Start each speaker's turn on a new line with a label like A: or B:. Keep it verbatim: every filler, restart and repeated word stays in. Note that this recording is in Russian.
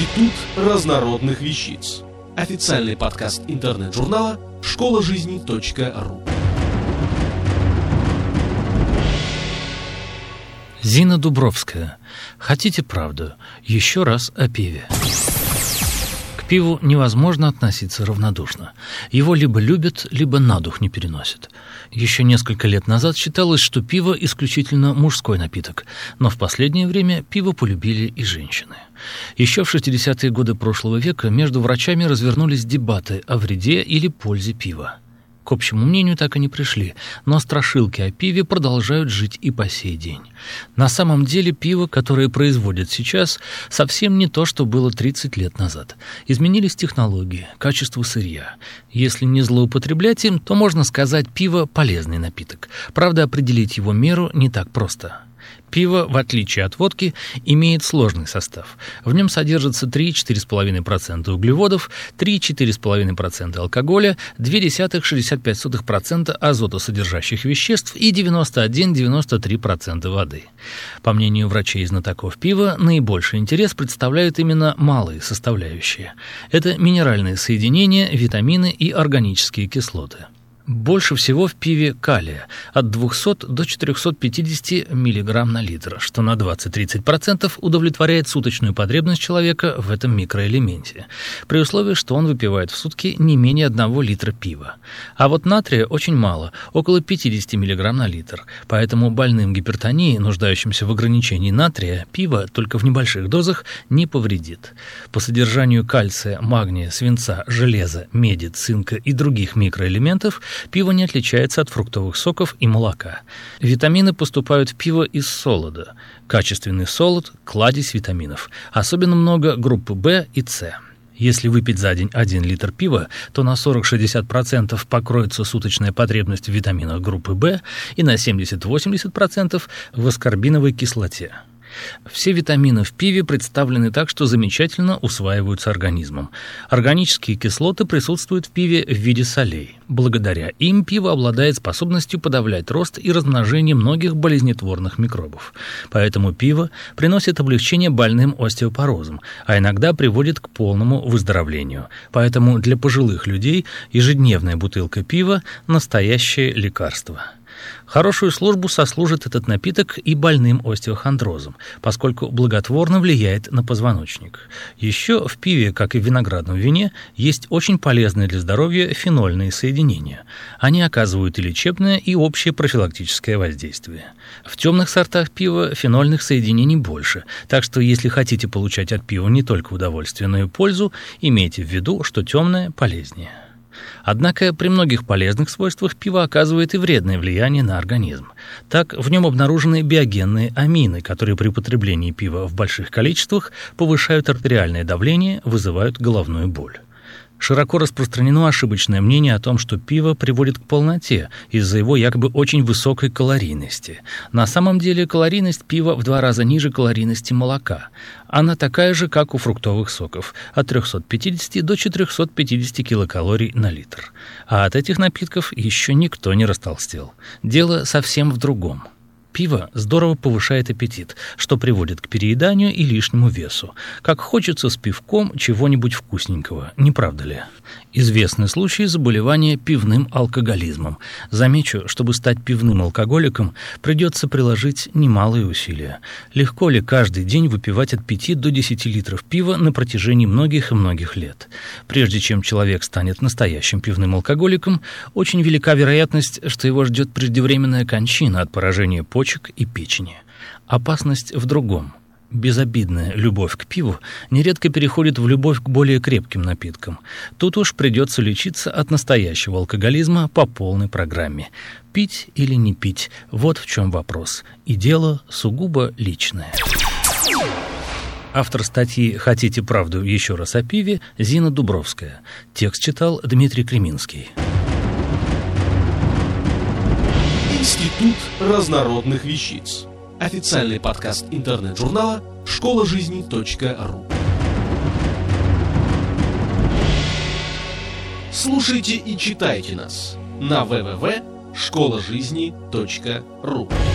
A: Институт разнородных вещиц. Официальный подкаст интернет-журнала школа жизни точка ру.
B: Зина Дубровская. Хотите правду? Еще раз о пиве. К пиву невозможно относиться равнодушно. Его либо любят, либо на дух не переносят. Еще несколько лет назад считалось, что пиво исключительно мужской напиток, но в последнее время пиво полюбили и женщины. Еще в шестидесятые годы прошлого века между врачами развернулись дебаты о вреде или пользе пива. К общему мнению так и не пришли, но страшилки о пиве продолжают жить и по сей день. На самом деле пиво, которое производят сейчас, совсем не то, что было тридцать лет назад. Изменились технологии, качество сырья. Если не злоупотреблять им, то можно сказать, пиво – полезный напиток. Правда, определить его меру не так просто. Пиво, в отличие от водки, имеет сложный состав. В нем содержится три-четыре и пять десятых процента углеводов, три-четыре и пять десятых процента алкоголя, ноль целых шестьдесят пять сотых процента азотосодержащих веществ и девяносто один - девяносто три процента воды. По мнению врачей и знатоков пива, наибольший интерес представляют именно малые составляющие. Это минеральные соединения, витамины и органические кислоты. Больше всего в пиве калия – от двухсот до четырехсот пятидесяти миллиграмм на литр, что на двадцать-тридцать процентов удовлетворяет суточную потребность человека в этом микроэлементе, при условии, что он выпивает в сутки не менее одного литра пива. А вот натрия очень мало – около пятидесяти миллиграмм на литр, поэтому больным гипертонией, нуждающимся в ограничении натрия, пиво только в небольших дозах не повредит. По содержанию кальция, магния, свинца, железа, меди, цинка и других микроэлементов пиво не отличается от фруктовых соков и молока. Витамины поступают в пиво из солода. Качественный солод – кладезь витаминов. Особенно много группы В и С. Если выпить за день один литр пива, то на сорок-шестьдесят процентов покроется суточная потребность в витаминах группы В и на семьдесят-восемьдесят процентов в аскорбиновой кислоте. Все витамины в пиве представлены так, что замечательно усваиваются организмом. Органические кислоты присутствуют в пиве в виде солей. Благодаря им пиво обладает способностью подавлять рост и размножение многих болезнетворных микробов. Поэтому пиво приносит облегчение больным остеопорозом, а иногда приводит к полному выздоровлению. Поэтому для пожилых людей ежедневная бутылка пива – настоящее лекарство. Хорошую службу сослужит этот напиток и больным остеохондрозом, поскольку благотворно влияет на позвоночник. Еще в пиве, как и в виноградном вине, есть очень полезные для здоровья фенольные соединения. Они оказывают и лечебное, и общее профилактическое воздействие. В темных сортах пива фенольных соединений больше, так что если хотите получать от пива не только удовольствие, но и пользу, имейте в виду, что темное полезнее. Однако при многих полезных свойствах пиво оказывает и вредное влияние на организм. Так, в нем обнаружены биогенные амины, которые при употреблении пива в больших количествах повышают артериальное давление, вызывают головную боль. Широко распространено ошибочное мнение о том, что пиво приводит к полноте из-за его якобы очень высокой калорийности. На самом деле калорийность пива в два раза ниже калорийности молока. Она такая же, как у фруктовых соков, от трехсот пятидесяти до четырехсот пятидесяти килокалорий на литр. А от этих напитков еще никто не растолстел. Дело совсем в другом. Пиво здорово повышает аппетит, что приводит к перееданию и лишнему весу. Как хочется с пивком чего-нибудь вкусненького, не правда ли? Известны случаи заболевания пивным алкоголизмом. Замечу, чтобы стать пивным алкоголиком, придется приложить немалые усилия. Легко ли каждый день выпивать от пяти до десяти литров пива на протяжении многих и многих лет? Прежде чем человек станет настоящим пивным алкоголиком, очень велика вероятность, что его ждет преждевременная кончина от поражения почек почек и печени. Опасность в другом. Безобидная любовь к пиву нередко переходит в любовь к более крепким напиткам. Тут уж придется лечиться от настоящего алкоголизма по полной программе. Пить или не пить – вот в чем вопрос. И дело сугубо личное. Автор статьи «Хотите правду? Еще раз о пиве» Зина Дубровская. Текст читал Дмитрий Креминский.
A: Институт разнородных вещиц. Официальный подкаст интернет-журнала школа жизни точка ру. Слушайте и читайте нас на дабл ю дабл ю дабл ю точка школа жизни точка ру.